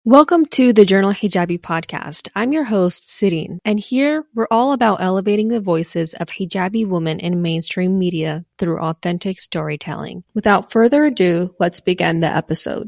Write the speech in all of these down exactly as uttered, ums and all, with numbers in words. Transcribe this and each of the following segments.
Welcome to the Journal Hijabi podcast. I'm your host, Sireen, and here we're all about elevating the voices of hijabi women in mainstream media through authentic storytelling. Without further ado, let's begin the episode.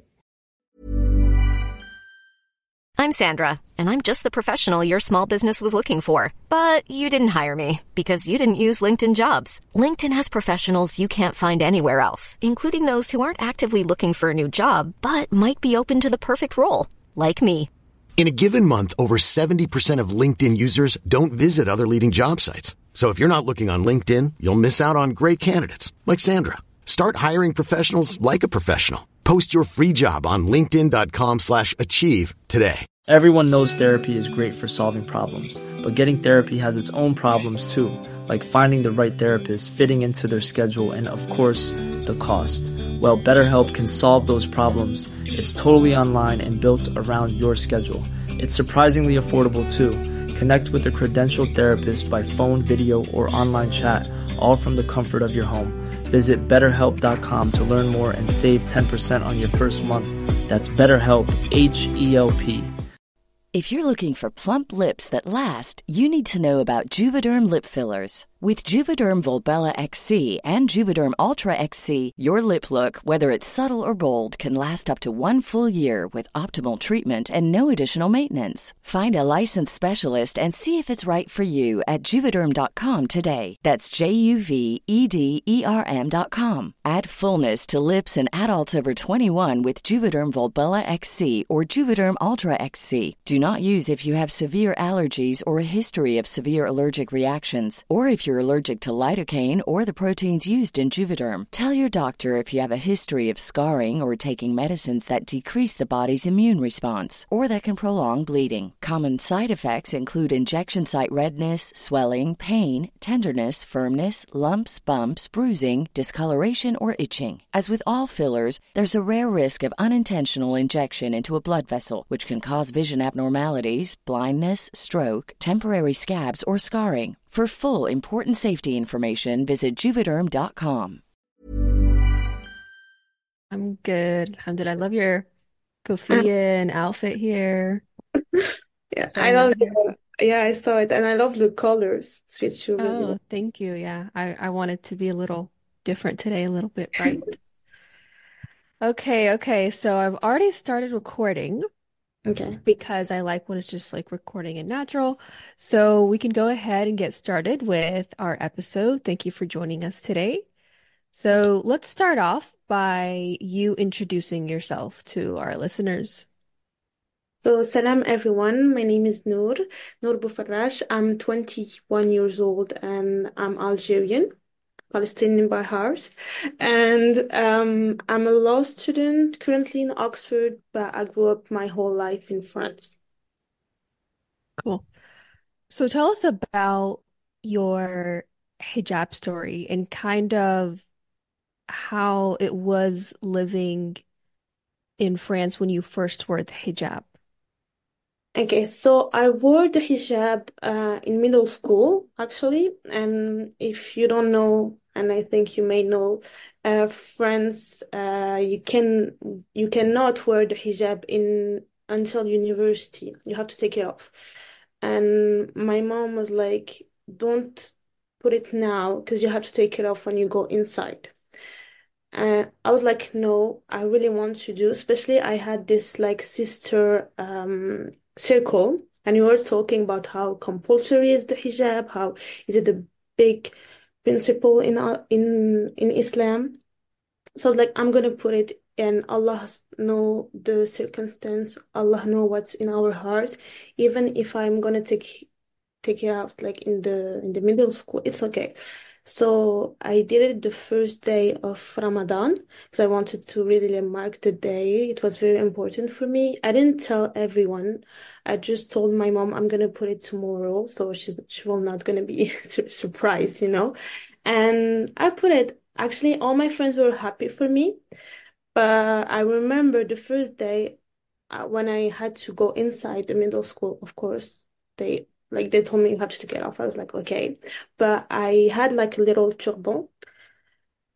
I'm Sandra, and I'm just the professional your small business was looking for. But you didn't hire me because you didn't use LinkedIn Jobs. LinkedIn has professionals you can't find anywhere else, including those who aren't actively looking for a new job, but might be open to the perfect role. Like me. In a given month, over seventy percent of LinkedIn users don't visit other leading job sites. So if you're not looking on LinkedIn, you'll miss out on great candidates like Sandra. Start hiring professionals like a professional. Post your free job on linkedin.com slash achieve today. Everyone knows therapy is great for solving problems, but getting therapy has its own problems too, like finding the right therapist, fitting into their schedule, and of course, the cost. Well, BetterHelp can solve those problems. It's totally online and built around your schedule. It's surprisingly affordable too. Connect with a credentialed therapist by phone, video, or online chat, all from the comfort of your home. Visit better help dot com to learn more and save ten percent on your first month. That's BetterHelp, H E L P. If you're looking for plump lips that last, you need to know about Juvederm lip fillers. With Juvederm Volbella X C and Juvederm Ultra X C, your lip look, whether it's subtle or bold, can last up to one full year with optimal treatment and no additional maintenance. Find a licensed specialist and see if it's right for you at Juvederm dot com today. That's J U V E D E R M dot com. Add fullness to lips in adults over twenty-one with Juvederm Volbella X C or Juvederm Ultra X C. Do not use if you have severe allergies or a history of severe allergic reactions, or if you're allergic to lidocaine or the proteins used in Juvederm. Tell your doctor if you have a history of scarring or taking medicines that decrease the body's immune response or that can prolong bleeding. Common side effects include injection site redness, swelling, pain, tenderness, firmness, lumps, bumps, bruising, discoloration, or itching. As with all fillers, there's a rare risk of unintentional injection into a blood vessel, which can cause vision abnormalities, blindness, stroke, temporary scabs, or scarring. For full, important safety information, visit Juvederm dot com. I'm good. Alhamdulillah. I love your kufiyya and outfit here. Yeah, So I love here. the, yeah, I saw it and I love the colors. Fits you really Oh, well. thank you. Yeah, I, I wanted to be a little different today, a little bit bright. Okay, okay. So I've already started recording Okay. because I like when it's just like recording and natural. So we can go ahead and get started with our episode. Thank you for joining us today. So let's start off by you introducing yourself to our listeners. So, salam everyone. My name is Noor, Noor Boufarrash. I'm twenty-one years old and I'm Algerian, Palestinian by heart. And um, I'm a law student currently in Oxford, but I grew up my whole life in France. Cool. So tell us about your hijab story and kind of how it was living in France when you first wore the hijab. Okay, so I wore the hijab uh, in middle school, actually. And if you don't know, and I think you may know, uh, France, uh, you can you cannot wear the hijab in until university. You have to take it off. And my mom was like, "Don't put it now because you have to take it off when you go inside." Uh, I was like, no, I really want to do, especially I had this like sister um circle and we were talking about how compulsory is the hijab, how is it a big principle in our, in in Islam. So I was like, I'm gonna put it and Allah know the circumstance, Allah know what's in our heart. Even if I'm gonna take take it out like in the in the middle school, it's okay. So I did it the first day of Ramadan because I wanted to really like, mark the day. It was very important for me. I didn't tell everyone. I just told my mom I'm gonna put it tomorrow, so she's she will not gonna be sur- surprised, you know. And I put it. Actually, all my friends were happy for me, but I remember the first day uh, when I had to go inside the middle school. Of course, they like they told me you have to take it off. I was like, okay. But I had like a little turban.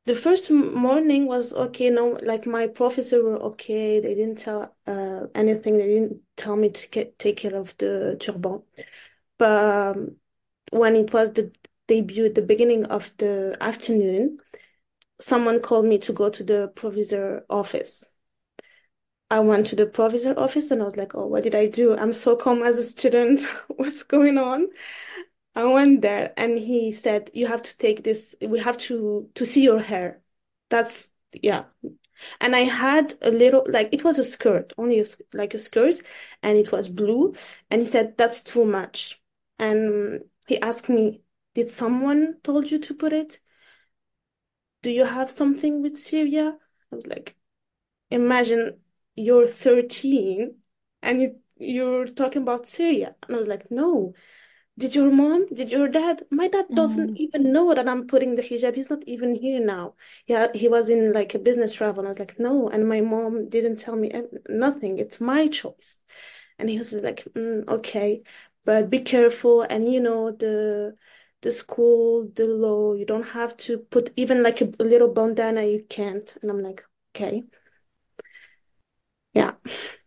the first m- morning was okay. No, like my professor were okay. They didn't tell uh anything. They didn't tell me to get take care of the turban. But um, when it was the debut, the beginning of the afternoon, someone called me to go to the provisor office. I went to the provisor office and I was like, oh, what did I do? I'm so calm as a student. What's going on? I went there and he said, you have to take this, we have to to see your hair. That's yeah. And I had a little like it was a skirt, only a, s- like a skirt, and it was blue. And he said, that's too much. And he asked me, did someone told you to put it? Do you have something with Syria? I was like, imagine you're thirteen and you you're talking about Syria. And I was like, no. Did your mom? Did your dad? My dad doesn't Mm. even know that I'm putting the hijab. He's not even here now. Yeah, he was in like a business travel. And I was like, no. And my mom didn't tell me ev- nothing. It's my choice. And he was like, mm, okay, but be careful. And you know, the the school, the law, you don't have to put even like a, a little bandana, you can't. And I'm like, okay, yeah,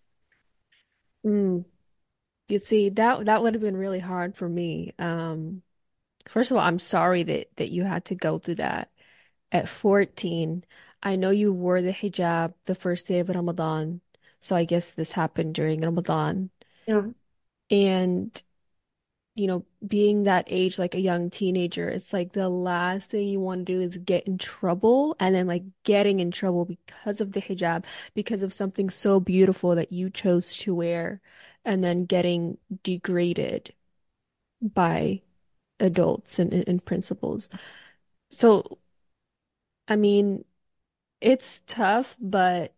Mm. You see, that that would have been really hard for me. Um, first of all, I'm sorry that that you had to go through that at fourteen. I know you wore the hijab the first day of Ramadan, so I guess this happened during Ramadan. yeah, And you know, being that age, like a young teenager, it's like the last thing you want to do is get in trouble, and then like getting in trouble because of the hijab, because of something so beautiful that you chose to wear, and then getting degraded by adults and, and principals. So, I mean, it's tough, but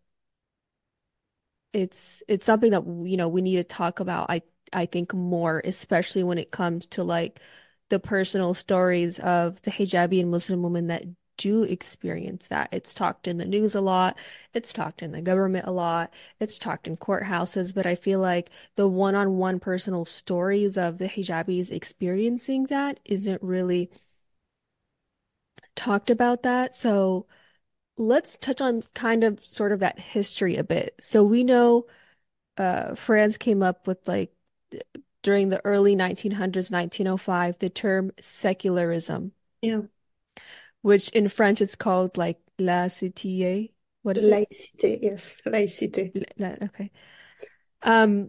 it's it's something that you know we need to talk about. I I think more, especially when it comes to like the personal stories of the hijabi and Muslim women that do experience that. It's talked in the news a lot. It's talked in the government a lot. It's talked in courthouses, but I feel like the one-on-one personal stories of the hijabis experiencing that isn't really talked about that. So let's touch on kind of sort of that history a bit. So we know uh, France came up with like during the early nineteen hundreds, nineteen oh five, the term secularism, yeah. which in French is called like laïcité. What is it? Laïcité, yes, laïcité. La- la- okay. Um,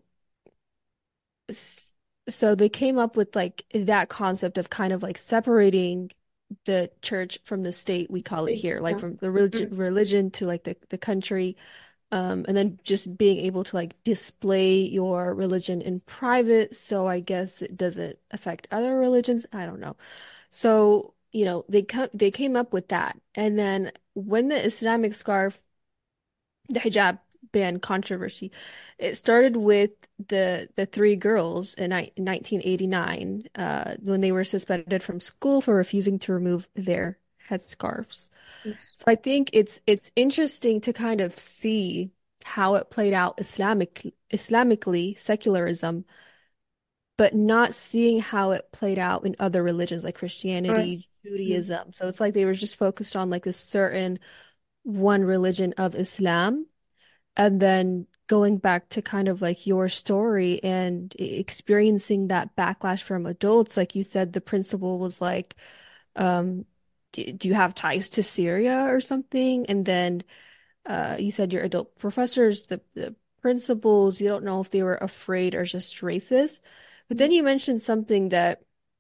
s- so they came up with like that concept of kind of like separating the church from the state, we call it here, like Yeah. from the religion Mm. religion to like the, the country. Um, and then just being able to like display your religion in private, so I guess it doesn't affect other religions. I don't know. So, you know, they come they came up with that. And then when the Islamic scarf, the hijab ban controversy, it started with the the three girls in ni nineteen eighty-nine, uh, when they were suspended from school for refusing to remove their headscarves. Yes. So I think it's it's interesting to kind of see how it played out Islamic Islamically, secularism, but not seeing how it played out in other religions like All right. Christianity, Mm. Judaism. So it's like they were just focused on like this certain one religion of Islam, and then going back to kind of like your story and e- experiencing that backlash from adults, like you said, the principal was like, um, do, do you have ties to Syria or something? And then uh, you said your adult professors, the, the principals, you don't know if they were afraid or just racist. But then Mm. you mentioned something that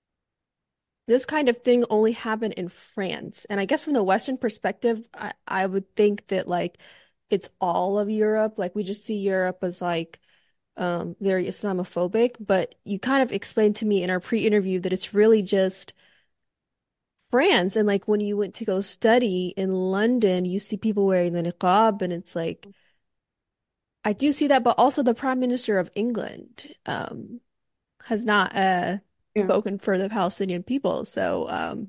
this kind of thing only happened in France. And I guess from the Western perspective, I, I would think that like it's all of Europe. Like we just see Europe as like um, very Islamophobic. But you kind of explained to me in our pre-interview that it's really just France. And like when you went to go study in London, you see people wearing the niqab, and it's like I do see that, but also the Prime Minister of England um, has not uh, Yeah. spoken for the Palestinian people. So um,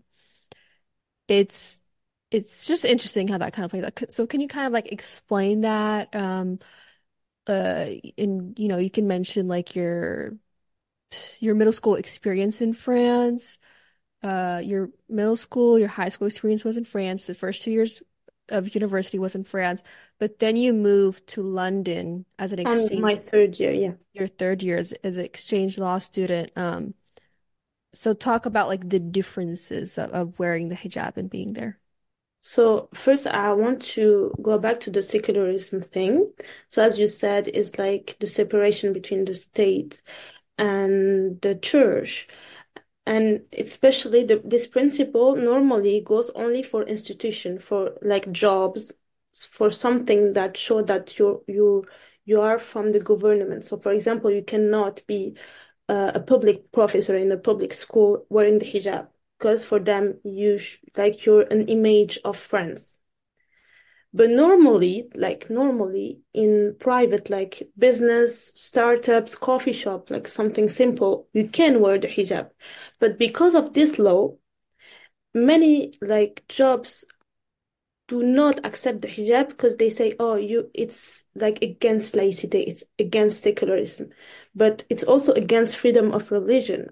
it's it's just interesting how that kind of plays out. So can you kind of like explain that? Um, uh, and you know, you can mention like your your middle school experience in France. uh your middle school, your high school experience was in France. The first two years of university was in France, but then you moved to London as an On exchange. my third year, yeah. Your third year as, as an exchange law student. Um, so talk about like the differences of, of wearing the hijab and being there. So first, I want to go back to the secularism thing. So as you said, it's like the separation between the state and the church. And especially the, this principle normally goes only for institution, for like jobs, for something that show that you you you are from the government. So for example, you cannot be uh, a public professor in a public school wearing the hijab because for them you sh like you're an image of France. But normally, like normally in private, like business, startups, coffee shop, like something simple, you can wear the hijab. But because of this law, many like jobs do not accept the hijab because they say, oh, you, it's like against laicite, it's against secularism, but it's also against freedom of religion.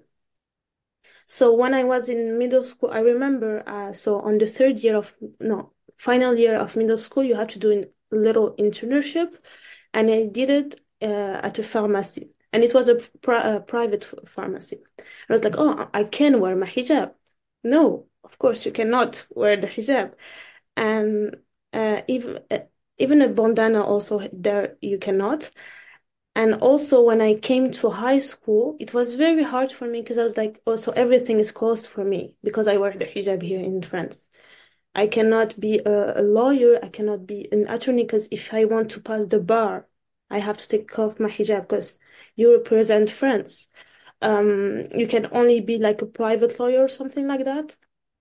So when I was in middle school, I remember, uh, so on the third year of, no, final year of middle school, you have to do a little internship, and I did it uh, at a pharmacy, and it was a, pri a private pharmacy. I was like, oh, I can wear my hijab. No, of course you cannot wear the hijab, and uh, even uh, even a bandana also there you cannot. And also, when I came to high school, it was very hard for me because I was like, oh, so everything is closed for me because I wear the hijab here in France. I cannot be a, a lawyer, I cannot be an attorney because if I want to pass the bar, I have to take off my hijab because you represent France. Um, you can only be like a private lawyer or something like that.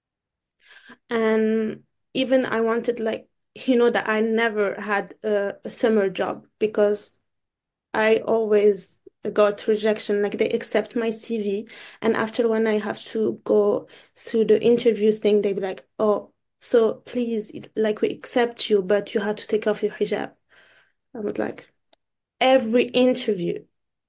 And even I wanted like, you know, that I never had a, a summer job because I always got rejection. Like they accept my C V, and after when I have to go through the interview thing, they be like, "Oh, so please, like we accept you, but you have to take off your hijab." I was like, every interview.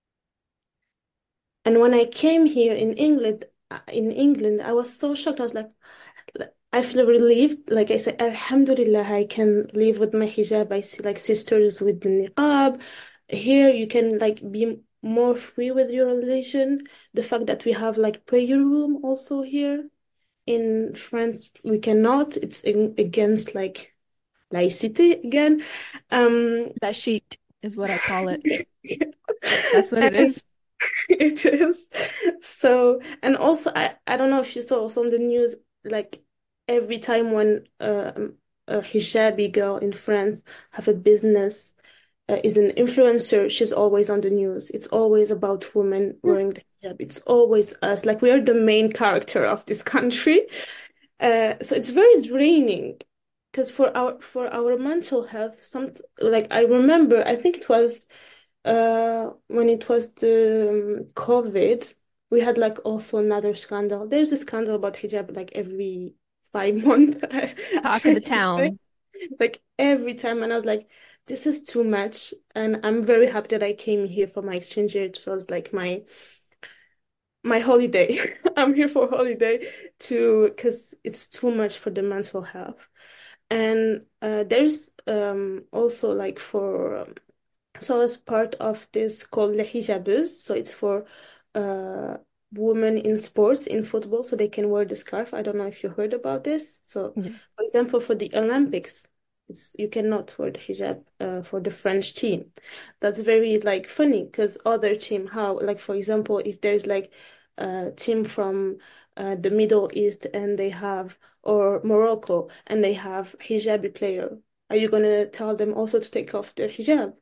And when I came here in England, uh, in England, I was so shocked. I was like, I feel relieved. Like I said, Alhamdulillah, I can live with my hijab. I see like sisters with the niqab. Here you can like be more free with your religion. The fact that we have like prayer room also here in France, we cannot. It's in, against like laicity again. Um, That sheet is what I call it. That's what it and is. it is. So, and also, I, I don't know if you saw also on the news, like every time when um, a hijabi girl in France have a business, uh, is an influencer, she's always on the news. It's always about women wearing the hijab. It's always us. Like we are the main character of this country. Uh, so it's very draining because for our for our mental health, some like I remember, I think it was uh when it was the um, COVID, we had like also another scandal. There's a scandal about hijab like every five months. I, Talk of I the should say. town. Like every time, and I was like, this is too much. And I'm very happy that I came here for my exchange year. It was like my my holiday. I'm here for holiday to because it's too much for the mental health. And uh, there's um also like for um, so as part of this called Le Hijabeuses, so it's for uh women in sports, in football, so they can wear the scarf. I don't know if you heard about this. So, Yeah. for example, for the Olympics, it's you cannot wear the hijab uh, for the French team. That's very like funny because other team, how like for example, if there's like a team from uh, the Middle East and they have or Morocco and they have hijabi player, are you gonna tell them also to take off their hijab?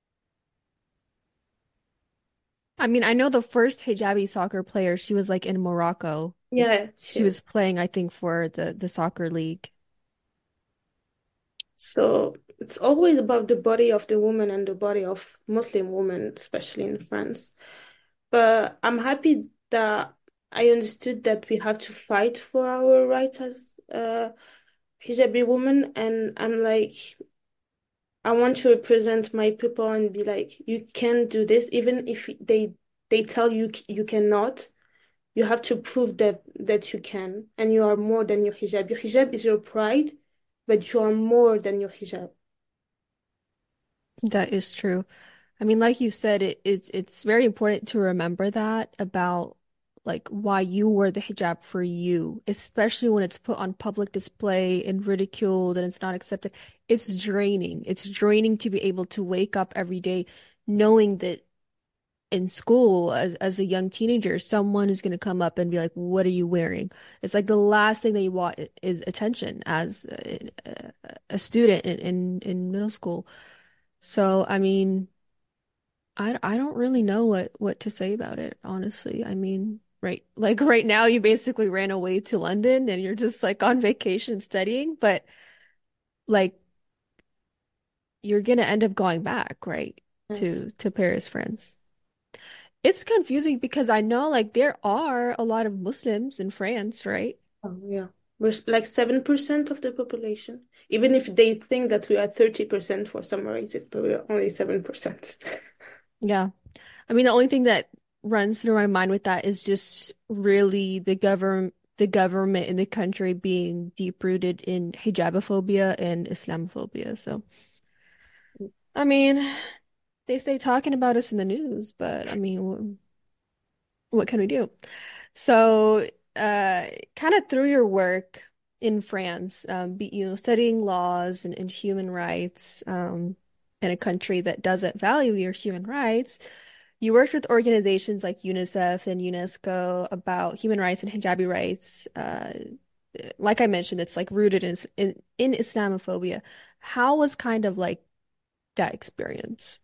I mean, I know the first hijabi soccer player, she was like in Morocco. Yeah, She sure. was playing, I think, for the the soccer league. So it's always about the body of the woman and the body of Muslim women, especially in France. But I'm happy that I understood that we have to fight for our rights as uh, hijabi women, and I'm like, I want to represent my people and be like, you can do this, even if they they tell you you cannot. You have to prove that that you can, and you are more than your hijab. Your hijab is your pride, but you are more than your hijab. That is true. I mean, like you said, it is it's very important to remember that about like why you wear the hijab for you, especially when it's put on public display and ridiculed and it's not accepted. It's draining. It's draining to be able to wake up every day knowing that in school as as a young teenager, someone is going to come up and be like, "What are you wearing?" It's like the last thing that you want is attention as a, a student in, in in middle school. So, I mean. I I don't really know what what to say about it, honestly. I mean, right, like right now you basically ran away to London and you're just like on vacation studying, but like you're gonna end up going back, right, Yes. to to Paris, France. It's confusing because I know like there are a lot of Muslims in France, right? Oh, yeah. We're s- like seven percent of the population. Even if they think that we are thirty percent for some races, but we're only seven percent. Yeah. I mean, the only thing that runs through my mind with that is just really the government, the government in the country being deep rooted in hijabophobia and Islamophobia. So, I mean, they stay talking about us in the news, but I mean, wh- what can we do? So, uh, kind of through your work in France, um, be, you know, studying laws and, and human rights, um, in a country that doesn't value your human rights. You worked with organizations like UNICEF and UNESCO about human rights and hijabi rights. Uh, like I mentioned, it's like rooted in, in in Islamophobia. How was kind of like that experience?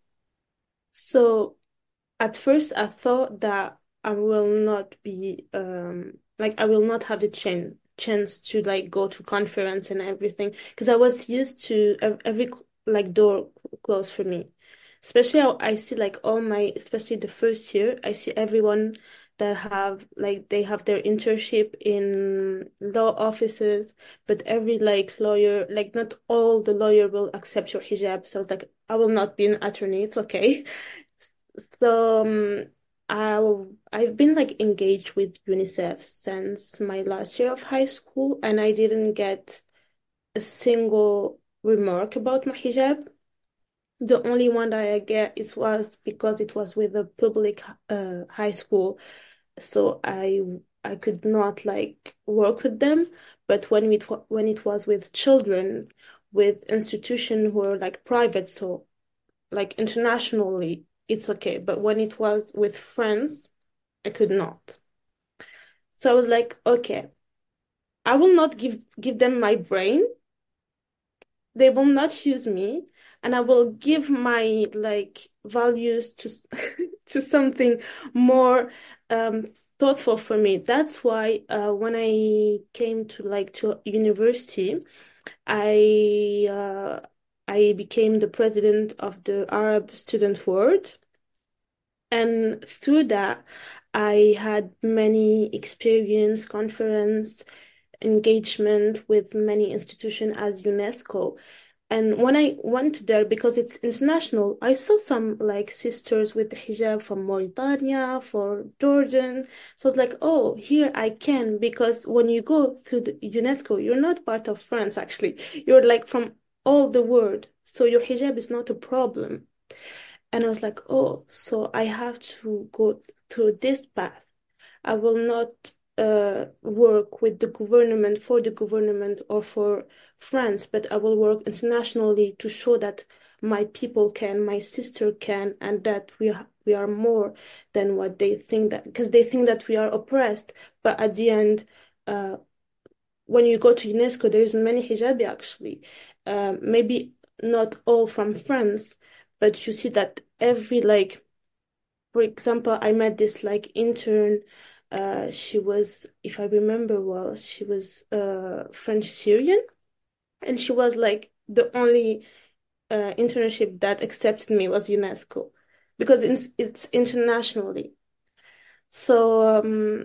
So at first I thought that I will not be um like I will not have the chan chance to like go to conference and everything because I was used to ev- every like door closed for me. Especially how I see like all my, especially the first year, I see everyone that have like they have their internship in law offices, but every like lawyer, like not all the lawyer will accept your hijab. So I was like, I will not be an attorney. It's okay. So um, I I've been like engaged with UNICEF since my last year of high school, and I didn't get a single remark about my hijab. The only one that I get is was because it was with a public uh, high school, so I I could not like work with them. But when it wa- when it was with children, with institutions who are like private, so like internationally, it's okay. But when it was with friends, I could not. So I was like, okay, I will not give give them my brain. They will not use me, and I will give my like values to to something more um thoughtful for me. That's why uh when I came to like to university, I uh I became the president of the Arab Student World. And through that, I had many experience, conference, engagement with many institutions as UNESCO. And when I went there, because it's international, I saw some like sisters with the hijab from Mauritania, for Jordan. So I was like, oh, here I can, because when you go through the UNESCO, you're not part of France, actually. You're like from all the world. So your hijab is not a problem. And I was like, oh, so I have to go through this path. I will not uh, work with the government for the government or for France, but I will work internationally to show that my people can, my sister can, and that we are, we are more than what they think that, because they think that we are oppressed. But at the end, uh, when you go to UNESCO, there is many hijabi actually. Uh, maybe not all from France, but you see that every like for example, I met this like intern. Uh, she was, if I remember well, she was uh French Syrian, and she was like the only uh internship that accepted me was UNESCO because it's it's internationally. So um,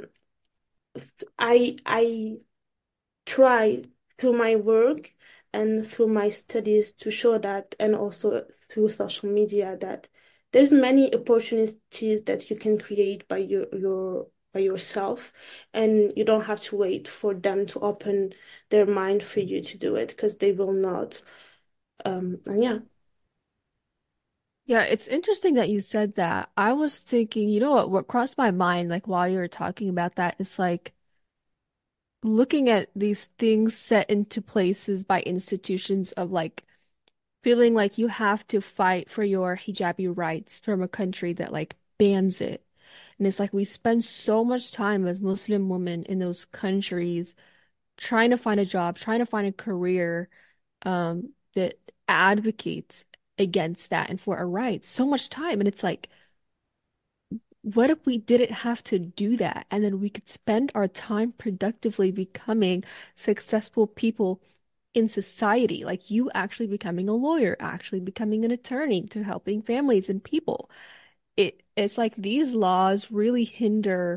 I I try through my work and through my studies to show that, and also through social media, that there's many opportunities that you can create by your your by yourself, and you don't have to wait for them to open their mind for you to do it because they will not. Um, and yeah. Yeah, it's interesting that you said that. I was thinking, you know what, what crossed my mind, like while you were talking about that, it's like looking at these things set into places by institutions of like feeling like you have to fight for your hijabi rights from a country that like bans it. And it's like we spend so much time as Muslim women in those countries trying to find a job, trying to find a career um, that advocates against that and for our rights. So much time. And it's like, what if we didn't have to do that? And then we could spend our time productively becoming successful people in society, like you actually becoming a lawyer, actually becoming an attorney to helping families and people. It it's like these laws really hinder,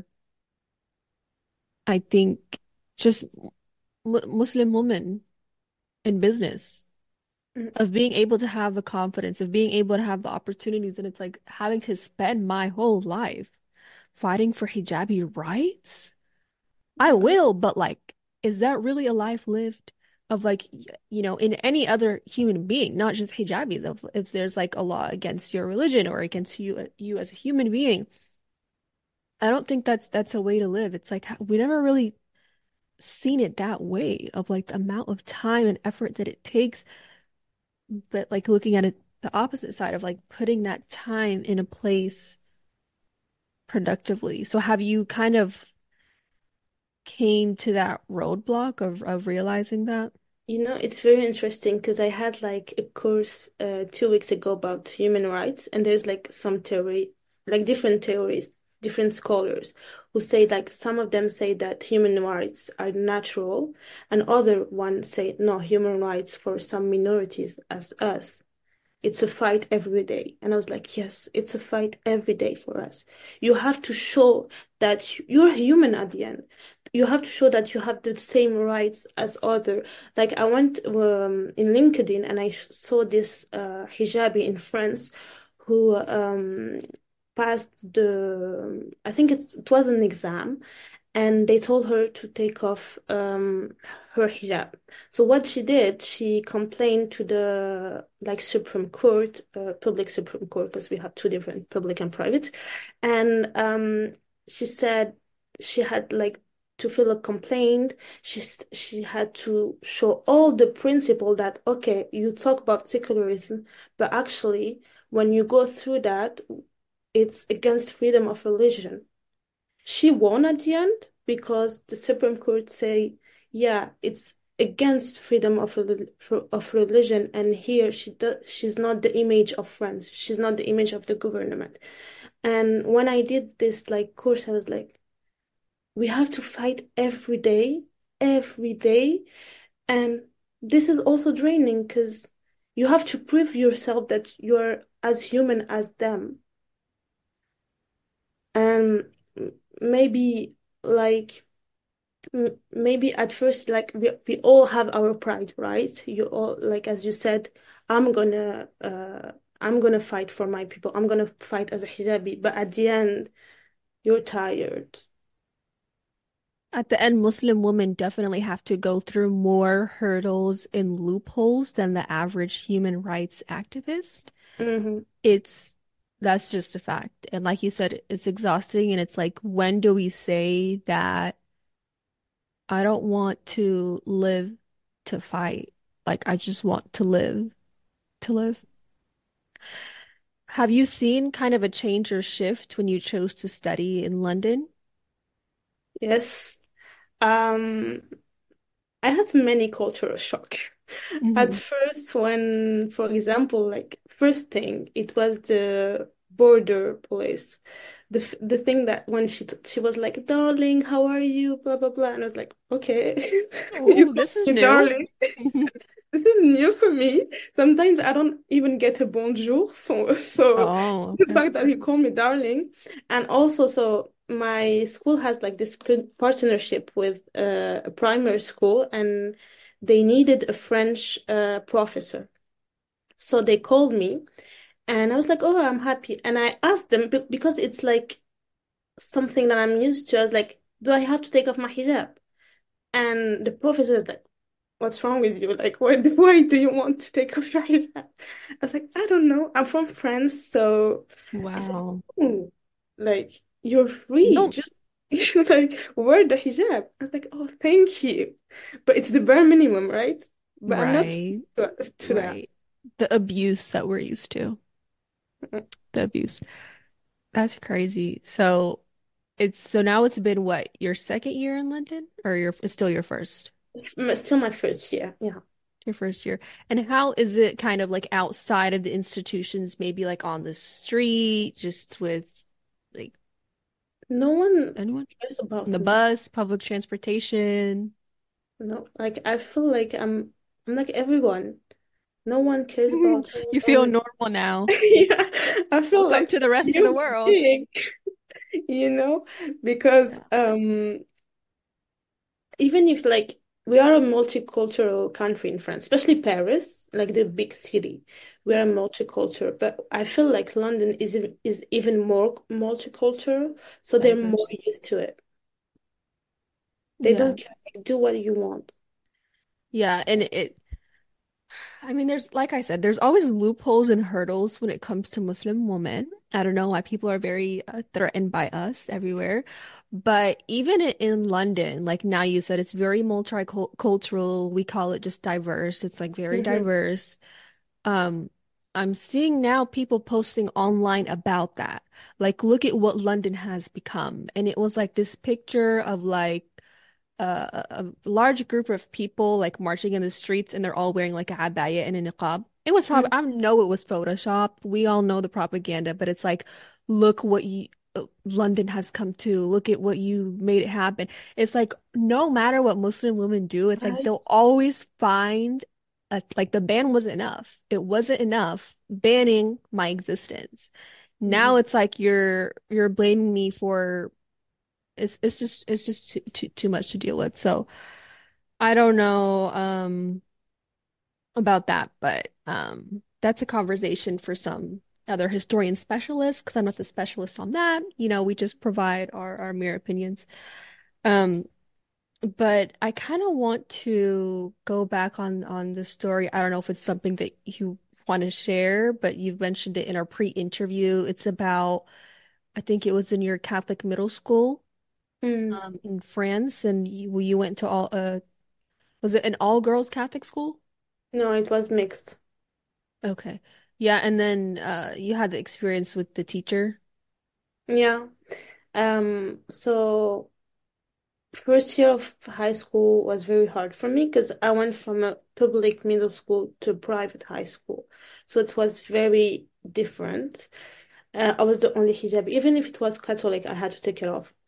I think, just mu Muslim women in business Mm. of being able to have the confidence, of being able to have the opportunities, and it's like having to spend my whole life fighting for hijabi rights. I will, but like, is that really a life lived of like, y- you know, in any other human being, not just hijabis, if, if there's like a law against your religion or against you, you as a human being, I don't think that's that's a way to live. It's like we never really seen it that way of like the amount of time and effort that it takes, but like looking at it the opposite side of like putting that time in a place productively. So have you kind of came to that roadblock of of realizing that? You know, it's very interesting because I had like a course uh, two weeks ago about human rights, and there's like some theory, like different theories, different scholars who say like some of them say that human rights are natural, and other ones say no, human rights for some minorities as us. It's a fight every day. And I was like, yes, it's a fight every day for us. You have to show that you're human at the end. You have to show that you have the same rights as other. Like I went um, in LinkedIn and I saw this uh, hijabi in France who um, passed the, I think it's, it was an exam, and they told her to take off um, her hijab. So what she did, she complained to the like Supreme Court, uh, public Supreme Court, because we have two different public and private, and um, she said she had like to fill a complaint. She she had to show all the principle that okay, you talk about secularism, but actually when you go through that, it's against freedom of religion. She won at the end because the Supreme Court say, yeah, it's against freedom of rel- for- of religion, and here she does, she's not the image of France. She's not the image of the government. And when I did this like course, I was like, we have to fight every day, every day, and this is also draining because you have to prove yourself that you're as human as them. And maybe like M- maybe at first like we, we all have our pride, right? You all like as you said, I'm gonna uh I'm gonna fight for my people. I'm gonna fight as a hijabi, but at the end you're tired. At the end, Muslim women definitely have to go through more hurdles and loopholes than the average human rights activist. Hmm. It's that's just a fact. And like you said, it's exhausting and it's like when do we say that I don't want to live to fight? Like I just want to live to live. Have you seen kind of a change or shift when you chose to study in London? Yes. Um, I had many cultural shock. At Hmm. first, when, for example, like first thing, it was the border police. The f- the thing that when she t she was like, "Darling, how are you?" Blah blah blah, and I was like, "Okay, you Oh, call this is me new. darling." This is new for me. Sometimes I don't even get a bonjour, so so Oh, the okay. fact that you call me darling, and also so my school has like this p- partnership with uh, a primary school, and they needed a French uh, professor. So they called me, and I was like, "Oh, I'm happy." And I asked them be- because it's like something that I'm used to. I was like, do I have to take off my hijab? And the professor was like, what's wrong with you? Like, why, why do you want to take off your hijab? I was like, I don't know. I'm from France, so he said, Wow. oh, like you're free. No, Just like wear the hijab. I was like, oh, thank you. But it's the bare minimum, right? But I'm not right, used to, to that. right. The abuse that we're used to. The abuse. That's crazy. So it's so now it's been what, your second year in London? Or your it's still your first? It's still my first year. Yeah. Your first year. And how is it kind of like outside of the institutions, maybe like on the street, just with like No one anyone? cares On the about me. bus, public transportation? No, like I feel like I'm I'm like everyone. No one cares about me. You No feel one. normal now. Yeah, I feel Welcome like to the rest of the you world. big, you know, because Yeah. um even if like we are a multicultural country in France, especially Paris, like the big city, we are multicultural. But I feel like London is ev- is even more multicultural, so they're more Diverse. used to it. They Yeah. don't care, like, do what you want. Yeah. And it, I mean, there's, like I said, there's always loopholes and hurdles when it comes to Muslim women. I don't know why people are very uh, threatened by us everywhere. But even in, in London, like now you said, it's very multicultural. We call it just diverse. It's like very Hmm. diverse. Um, I'm seeing now people posting online about that. Like, look at what London has become. And it was like this picture of like uh, a large group of people like marching in the streets and they're all wearing like a abaya and a niqab. It was probably, I know it was Photoshop. We all know the propaganda, but it's like, look what you, uh, London has come to. Look at what you made it happen. It's like, no matter what Muslim women do, it's like Right? they'll always find a, like the ban wasn't enough. It wasn't enough banning my existence. Now Mhm. it's like you're you're blaming me for it's it's just it's just too, too too much to deal with. So I don't know um about that, but um that's a conversation for some other historian specialists because I'm not the specialist on that. You know, we just provide our our mere opinions. Um, but I kind of want to go back on on the story. I don't know if it's something that you want to share, but you've mentioned it in our pre-interview. It's about I think it was in your Catholic middle school Mm. um in France and you, you went to all uh was it an all-girls Catholic school? No, it was mixed. Okay. Yeah, and then uh you had the experience with the teacher. Yeah. Um, so first year of high school was very hard for me because I went from a public middle school to a private high school. So it was very different. Uh, I was the only hijab. Even if it was Catholic, I had to take it off.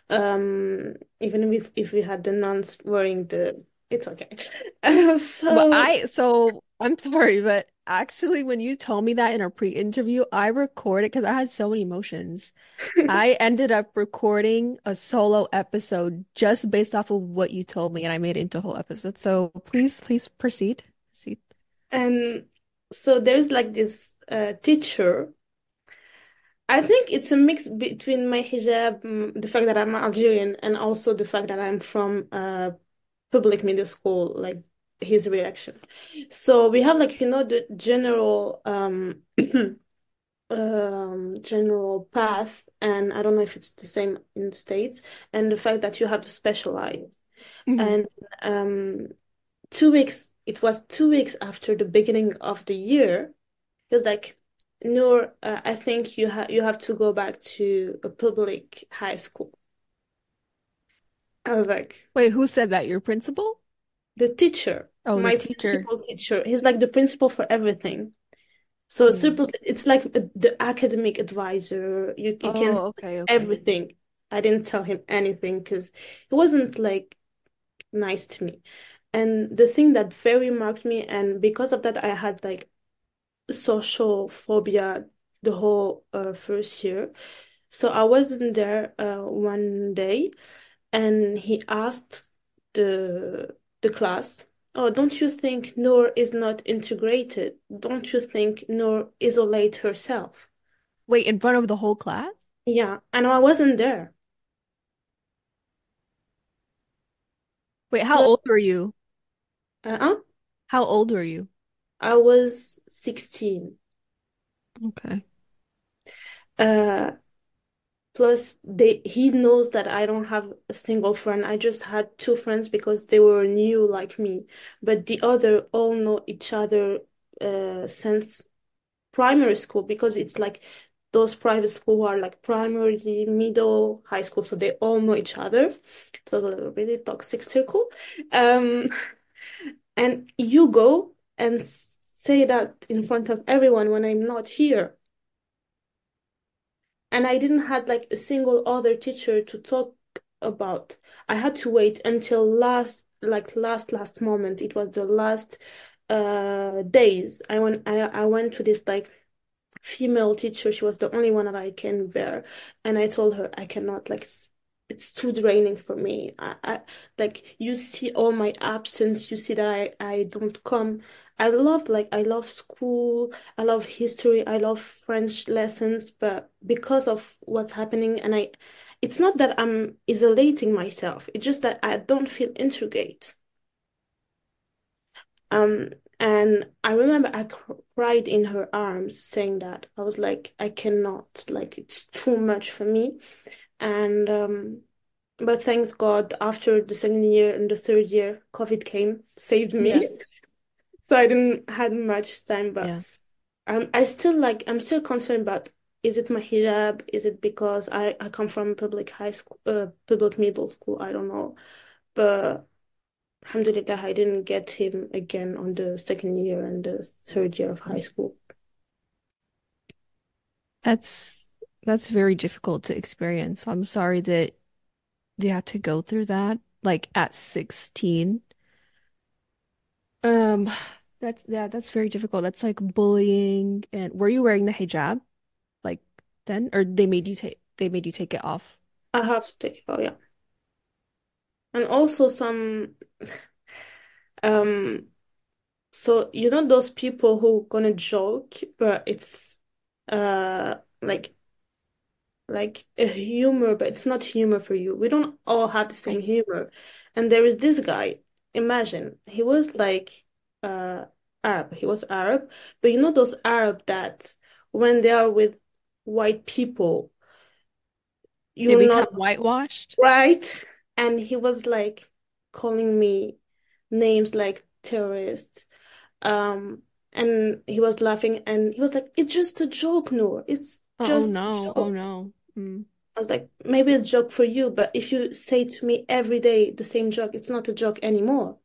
Um, even if if we had the nuns wearing the, it's okay. Uh, But so I so I'm sorry, but actually when you told me that in our pre-interview, I recorded because I had so many emotions. I ended up recording a solo episode just based off of what you told me, and I made it into a whole episode. So please, please proceed. Proceed. and so there's like this uh, teacher. I think it's a mix between my hijab, mm, the fact that I'm Algerian, and also the fact that I'm from uh, public middle school, like his reaction. So we have like, you know, the general um um general path, and I don't know if it's the same in the States, and the fact that you have to specialize. Mhm. And um two weeks, it was two weeks after the beginning of the year, it was like, Noor, uh, I think you have you have to go back to a public high school. I was like, Wait, who said that? Your principal? the teacher, Oh, the my teacher. principal teacher, he's like the principal for everything. So Hmm. supposedly it's like a- the academic advisor. You you can Oh, say okay, okay. everything. I didn't tell him anything because it wasn't like nice to me. And the thing that very marked me, and because of that, I had like social phobia the whole uh, first year. So I wasn't there uh, one day, and he asked the the class, "Oh, don't you think Noor is not integrated? Don't you think Noor isolate herself?" Wait, in front of the whole class? Yeah, and I wasn't there. Wait, how Plus, old were you? uh, How old were you? I was sixteen. Okay. Uh, Plus, they he knows that I don't have a single friend. I just had two friends because they were new like me. But the other all know each other uh, since primary school because it's like those private school who are like primary, middle, high school, so they all know each other. It was a really toxic circle. Um, and you go and say that in front of everyone when I'm not here. And I didn't had like a single other teacher to talk about. I had to wait until last, like last last moment. It was the last uh days. I went I, I went to this like female teacher. She was the only one that I can bear. And I told her I cannot, like, it's, it's too draining for me. I, I like you see all my absence, you see that I, I don't come. I love like I love school, I love history, I love French lessons, but because of what's happening and I it's not that I'm isolating myself, it's just that I don't feel integrate. Um, and I remember I cr cried in her arms saying that. I was like, I cannot, like, it's too much for me. And, um, but thanks God, after the second year and the third year, COVID came, saved Yeah. me. So I didn't had much time, but Yeah. um, I still like, I'm still concerned about, is it my hijab? Is it because I, I come from public high school, uh, public middle school? I don't know. But Alhamdulillah, I didn't get him again on the second year and the third year of high school. That's that's very difficult to experience. I'm sorry that you had to go through that, like at sixteen. Um, that's yeah, that's very difficult. That's like bullying. And were you wearing the hijab like then, or they made you take they made you take it off? I have to take it out, yeah. And also some um so you know those people who gonna joke, but it's uh like like a humor, but it's not humor for you. We don't all have the same Right. humor. And there is this guy, imagine, he was like uh Arab. He was Arab, but you know those Arab that when they are with white people, They you're become not whitewashed. right. And he was like calling me names like terrorist. Um, and he was laughing and he was like, it's just a joke, Noor. It's Oh, oh just a no. Oh joke. no. Mm. I was like, maybe it's a joke for you, but if you say to me every day the same joke, it's not a joke anymore.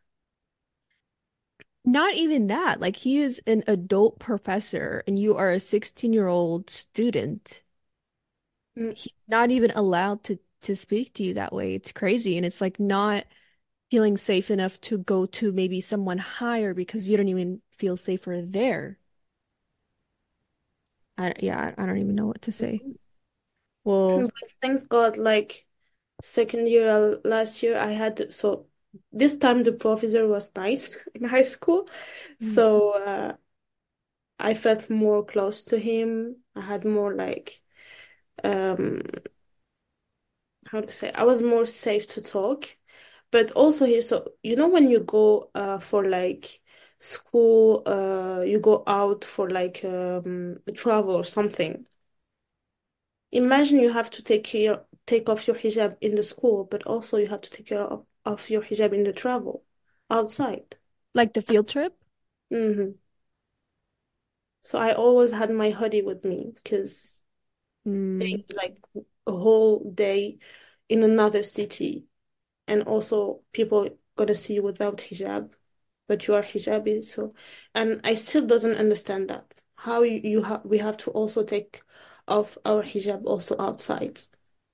Not even that. Like he is an adult professor and you are a sixteen-year-old student. Mm, He's not even allowed to to speak to you that way. It's crazy. And it's like not feeling safe enough to go to maybe someone higher because you don't even feel safer there. I, yeah, I, I don't even know what to say. But Well, thanks God, like second year uh, last year, I had so this time the professor was nice in high school, mm, so uh, I felt more close to him. I had more like um how to say I was more safe to talk. But also here, so you know when you go uh for like school, uh you go out for like um travel or something. Imagine you have to take care take off your hijab in the school, but also you have to take care of, of your hijab in the travel outside. like the field trip? Hmm. So I always had my hoodie with me because Mm. like a whole day in another city, and also people gonna see you without hijab, but you are hijabi. So, and I still doesn't understand that how you, you have we have to also take off our hijab also outside.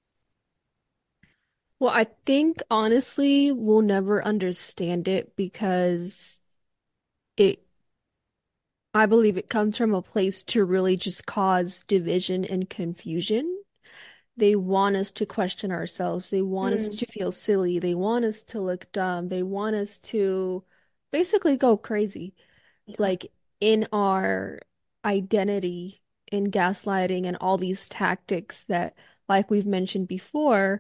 Well, I think honestly, we'll never understand it because it, I believe it comes from a place to really just cause division and confusion. They want us to question ourselves. They want us Mm, to feel silly. They want us to look dumb. They want us to basically go crazy, yeah. like in our identity. and gaslighting and all these tactics that, like we've mentioned before,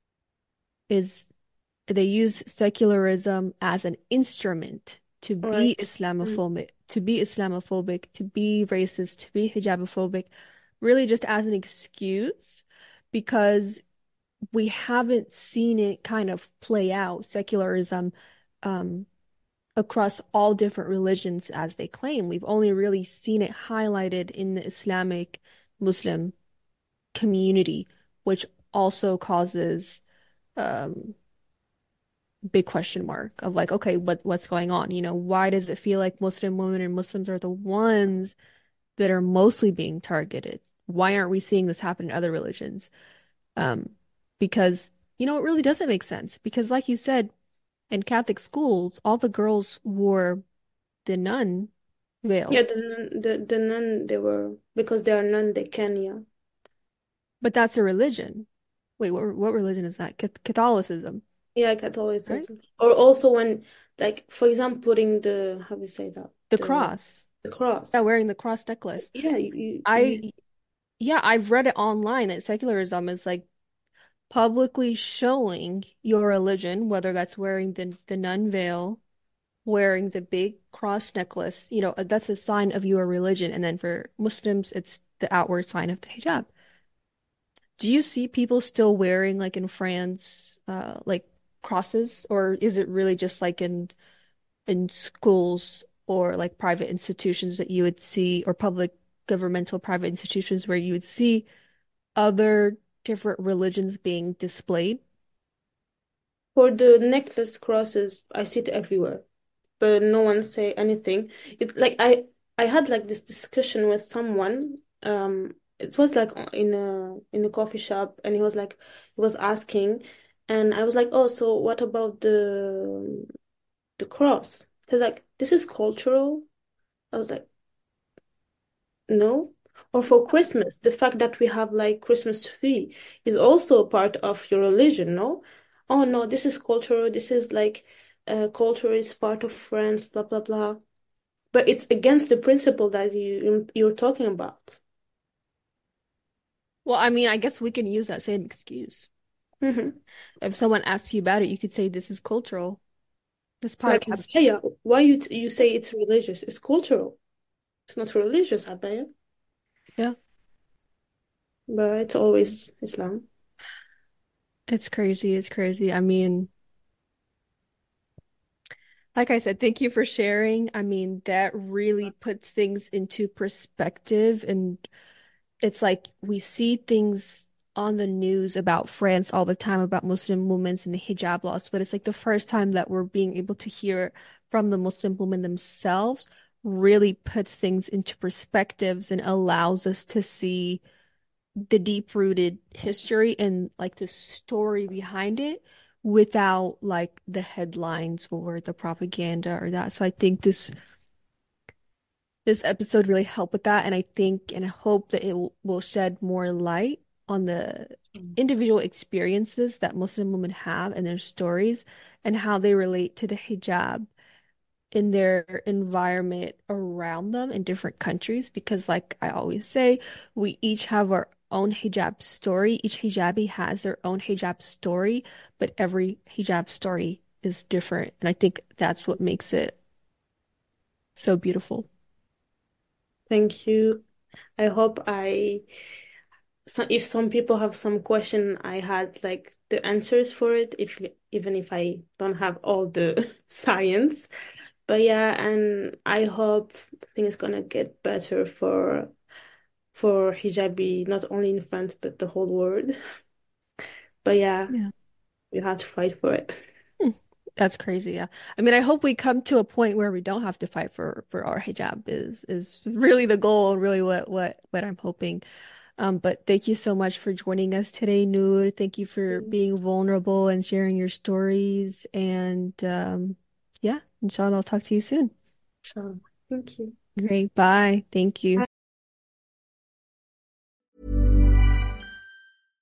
is they use secularism as an instrument to be Right. Mm. Islamophobic, to be Islamophobic, to be racist, to be hijabophobic, really just as an excuse because we haven't seen it kind of play out, secularism, um, across all different religions as they claim. We've only really seen it highlighted in the Islamic Muslim community, which also causes um big question mark of like, okay, what what's going on? You know, why does it feel like Muslim women and Muslims are the ones that are mostly being targeted? Why aren't we seeing this happen in other religions? Um, because, you know, it really doesn't make sense. Because like you said, in Catholic schools, all the girls wore the nun Yeah, veil. the nun, the the nun they were because they are nun they can, yeah. But that's a religion. Wait, what what religion is that? Cath Catholicism, Yeah, Catholicism. right? Or also when, like, for example, putting the, how do you say that? The The cross. the cross. Yeah, wearing the cross necklace. Yeah, you, you, I, you yeah, I've read it online that secularism is like publicly showing your religion, whether that's wearing the the nun veil, wearing the big cross necklace, you know, that's a sign of your religion. And then for Muslims, it's the outward sign of the hijab. Do you see people still wearing, like in France, uh, like crosses, or is it really just like in in schools or like private institutions that you would see, or public governmental private institutions where you would see other different religions being displayed? for the necklace crosses, I see it everywhere, but no one say anything. It like I I had like this discussion with someone. Um, it was like in a in a coffee shop, and he was like he was asking, and I was like, oh, so what about the the cross? He's like, this is cultural. I was like, no. Or for Christmas, the fact that we have like Christmas tree is also a part of your religion, no? Oh no, this is cultural. This is like uh, culture is part of France, blah blah blah. But it's against the principle that you you're talking about. Well, I mean, I guess we can use that same excuse. Hmm. If someone asks you about it, you could say this is cultural. This part Like is, Abaya, why you you say it's religious? It's cultural. It's not religious, Abaya, yeah, but it's always Islam. it's crazy. It's crazy. I mean, like I said, thank you for sharing. I mean, that really puts things into perspective. And it's like we see things on the news about France all the time about Muslim women and the hijab laws, but it's like the first time that we're being able to hear from the Muslim women themselves really puts things into perspectives and allows us to see the deep-rooted history and like the story behind it without like the headlines or the propaganda or that. So I think this this episode really helped with that, and I think and I hope that it will, will shed more light on the individual experiences that Muslim women have and their stories and how they relate to the hijab in their environment around them in different countries. Because, like I always say, we each have our own hijab story. Each hijabi has their own hijab story, but every hijab story is different. And I think that's what makes it so beautiful. Thank you. I hope I so if some people have some question, I had like the answers for it, if even if I don't have all the science. But yeah, and I hope things gonna get better for for hijabi, not only in France but the whole world. But yeah, Yeah. we have to fight for it. Hmm. That's crazy. Yeah. I mean, I hope we come to a point where we don't have to fight for for our hijab is is really the goal, really what what what I'm hoping. Um, but thank you so much for joining us today, Noor. Thank you for being vulnerable and sharing your stories. And um, yeah, inshallah, I'll talk to you soon. So thank you. Great. Bye. Thank you.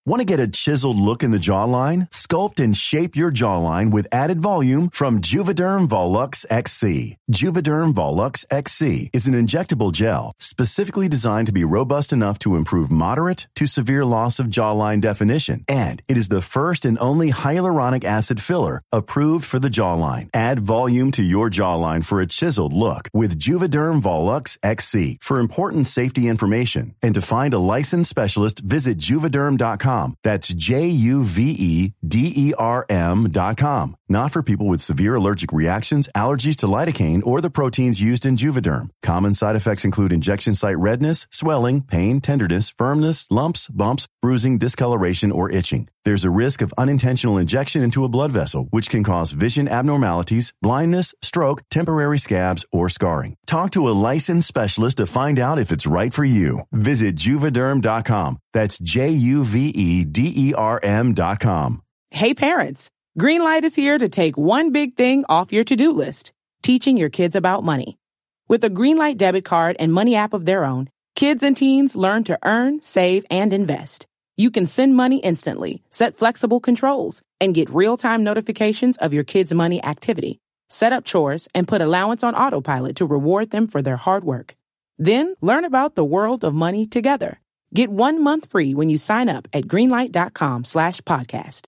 Want to get a chiseled look in the jawline? Sculpt and shape your jawline with added volume from Juvederm Volux X C. Juvederm Volux X C is an injectable gel specifically designed to be robust enough to improve moderate to severe loss of jawline definition. And it is the first and only hyaluronic acid filler approved for the jawline. Add volume to your jawline for a chiseled look with Juvederm Volux X C. For important safety information and to find a licensed specialist, visit juvederm dot com. That's J U V E D E R M dot com. Not for people with severe allergic reactions, allergies to lidocaine, or the proteins used in Juvederm. Common side effects include injection site redness, swelling, pain, tenderness, firmness, lumps, bumps, bruising, discoloration, or itching. There's a risk of unintentional injection into a blood vessel, which can cause vision abnormalities, blindness, stroke, temporary scabs, or scarring. Talk to a licensed specialist to find out if it's right for you. Visit juvederm dot com. That's J U V E D E R M dot com. Hey parents, Greenlight is here to take one big thing off your to-do list, teaching your kids about money. With a Greenlight debit card and money app of their own, kids and teens learn to earn, save, and invest. You can send money instantly, set flexible controls, and get real-time notifications of your kids' money activity. Set up chores and put allowance on autopilot to reward them for their hard work. Then learn about the world of money together. Get one month free when you sign up at greenlight.com slash podcast.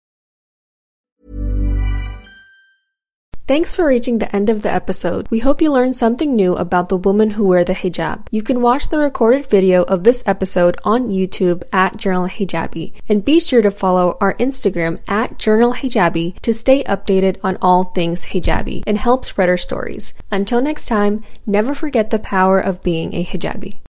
Thanks for reaching the end of the episode. We hope you learned something new about the women who wear the hijab. You can watch the recorded video of this episode on YouTube at Journal Hijabi, and be sure to follow our Instagram at Journal Hijabi to stay updated on all things hijabi and help spread our stories. Until next time, never forget the power of being a hijabi.